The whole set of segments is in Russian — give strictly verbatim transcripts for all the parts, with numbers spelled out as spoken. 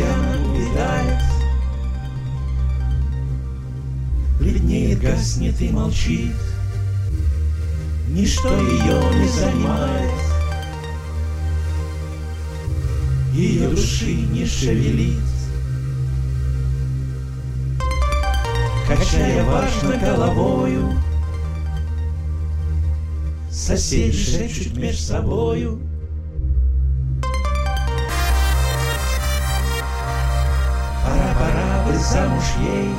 Татьяна увядает, бледнеет, гаснет и молчит, ничто ее не занимает, ее души не шевелит. Качая важно головою, соседи шепчут меж собою: пора, пора бы замуж ей,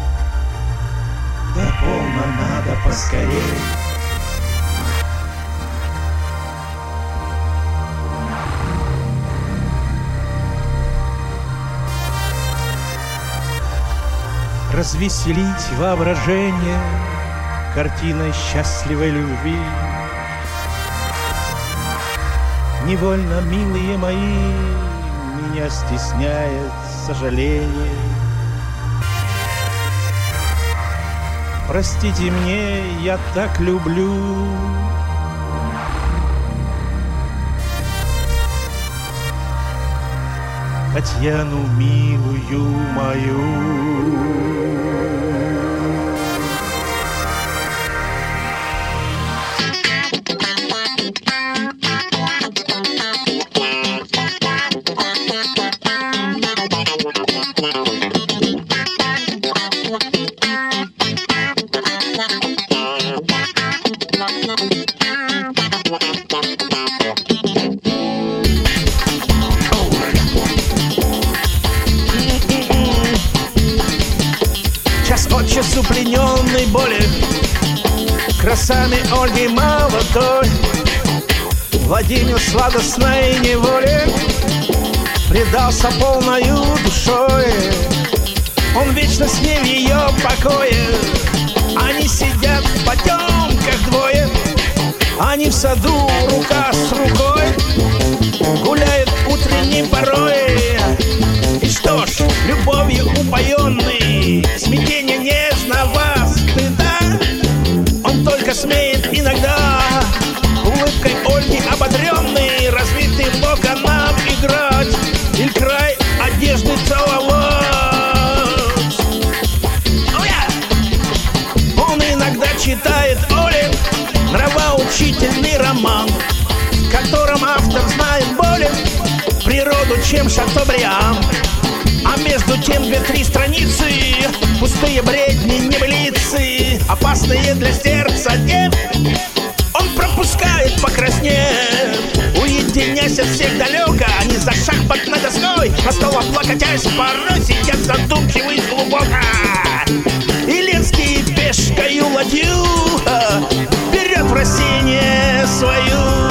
да полно надо поскорей. Развеселить воображение картиной счастливой любви. Невольно, милые мои, меня стесняет сожаление. Простите мне, я так люблю Татьяну, милую мою. Час от часу плененный боли красами Ольги молодой, Владимир сладостной неволе предался полною душой. Он вечно с ней в ее покое, они сидят в потемках двое, они в саду рука с рукой гуляют утренней порой. И что ж, любовью упоенный, смятение нежного стыда, он только смеет иногда улыбкой Ольги ободренный разбитым локоном играть или край одежды целовать. Oh, yeah! Он иногда читает Оле нравоучительный роман, в котором автор знает более природу, чем Шатобриан. А между тем две-три страницы пустые бредни, небылицы, опасные для сердца дев он пропускает, покраснев, уединяясь от всех далеко. Они за шахматной доской, на стол облокотясь, порой сидят задумчивые глубоко. И Ленский пешкою ладью берет в рассеяние свою.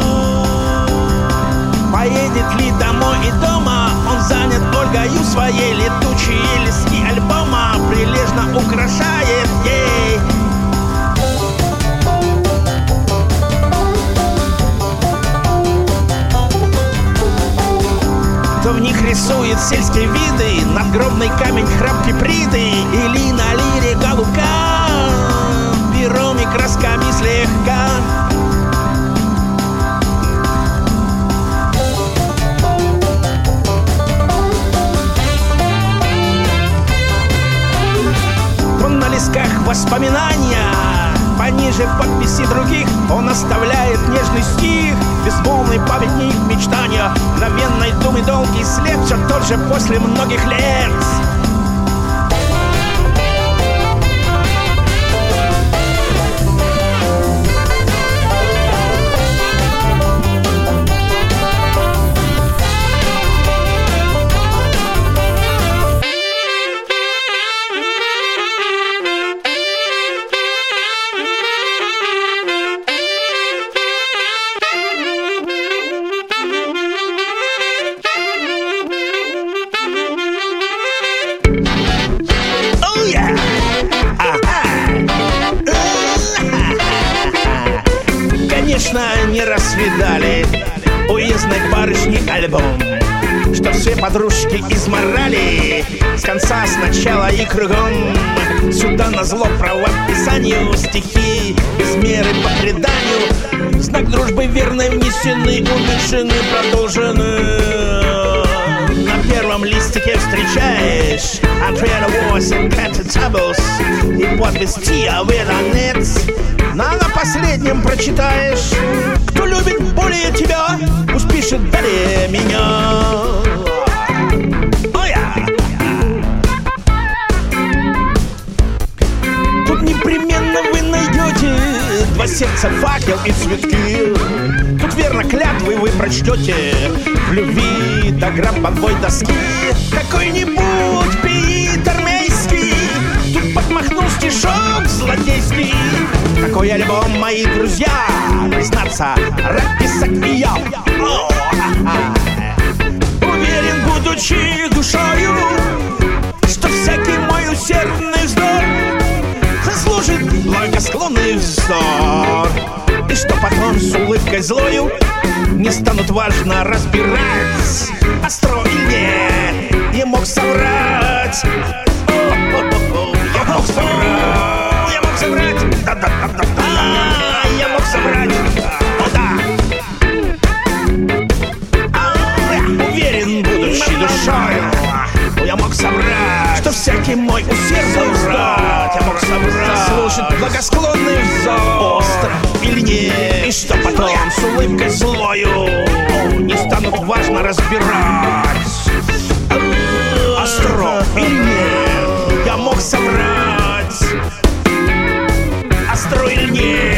Поедет ли домой и дома он занят Ольгою своей, летучие листки альбома прилежно украшает ей. То в них рисует сельские виды, надгробный камень храм Киприды, или на лире голубка пером и красками слегка. На листках воспоминания, пониже подписи других, он оставляет нежный стих, безмолвный памятник мечтания, мгновенной думы долгий след, все тот же после многих лет. Конечно, не рассвидали уездной барышни альбом, что все подружки изморали с конца, с начала и кругом. Сюда назло правописанию стихи без меры по преданию, знак дружбы верной внесены, уменьшены, продолжены. На первом листе Ответ восемь tables и подпись Tia with a net. На на последнем прочитаешь: кто любит более тебя, пусть пишет далее меня. Oh, yeah. Тут непременно вы найдете два сердца, факел и цветки. Тут верно клятвы вы прочтете в любви до гробовой доски. Какой-нибудь Питер Мейский тут подмахнул стишок злодейский. Такой альбом, мои друзья, признаться, рад писать и я. О, уверен, будучи душою, что всякий мой усердный вздор заслужит благосклонный взор, и что потом с улыбкой злою не станут важно разбирать, остро или нет, я мог соврать. О-о-о-о, я мог соврать, я мог соврать, да-да-да-да-да, я мог соврать, о да. Уверен, будучи душою, я мог соврать, что всякий мой усердный вздох, я мог соврать, заслужит благосклонный взор, остро или нет, и что потом с улыбкой злою не станут важно разбирать, остро или нет, я мог соврать, остро или нет.